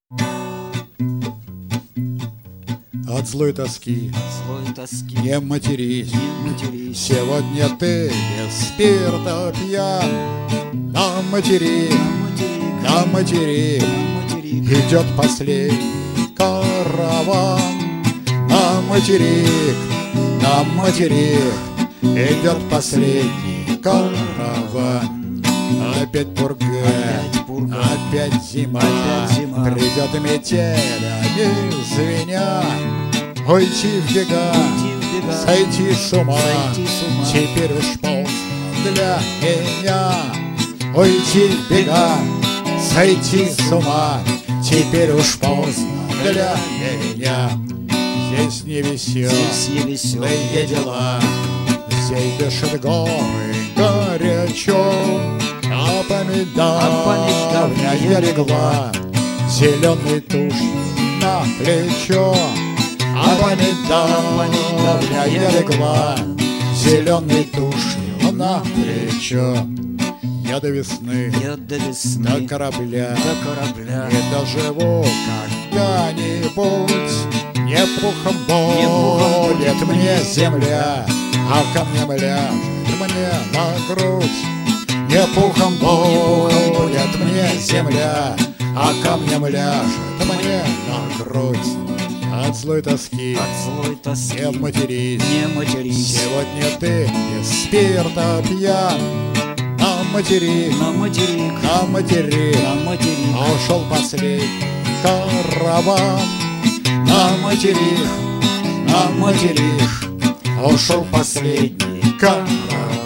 От злой тоски не матерись, не матерись. сегодня ты без спирта пьян. На материк, на материк идет последний караван. На материк идет последний караван. Опять пурга, опять зима, придет метель, они звеня. Уйти в бега, сойти с ума, теперь уж поздно для меня. Уйти в бега, сойти с ума, теперь уж поздно для меня. Здесь не веселые дела, здесь дышат горы горячо. А помидорня я легла зеленой тушью на плечо. А помидорня я легла зеленой тушью на плечо. Я до весны, до корабля не доживу когда-нибудь. Не пухом будет мне земля, а камнем ляжет мне на грудь. Не пухом будет мне земля, а камнем ляжет мне на грудь. От злой тоски не матерись, сегодня ты без спирта пьян. На материк ушел последний караван. На материк ушел последний караван.